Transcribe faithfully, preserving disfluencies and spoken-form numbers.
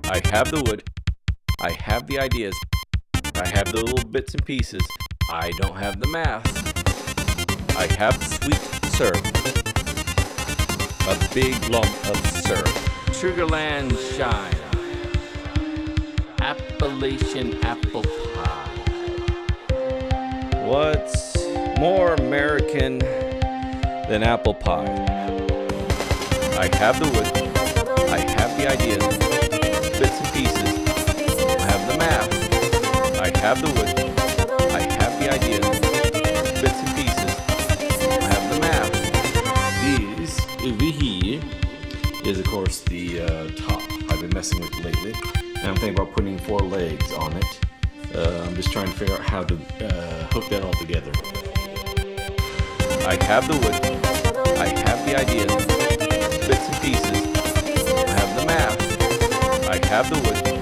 I have the wood. I have the ideas. I have the little bits and pieces. I don't have the math. I have sweet syrup. A big lump of syrup. Sugarland shine. Appalachian apple pie. What's more American than apple pie? I have the wood. I have the ideas. Bits and pieces. I have the math. I have the wood. I have the ideas. Bits and pieces. I have the math. These over here is, of course, the uh, top I've been messing with lately. And I'm thinking about putting four legs on it. Uh, I'm just trying to figure out how to uh, hook that all together. I have the wood. I have the ideas. Bits and pieces. I have the math. I have the wood.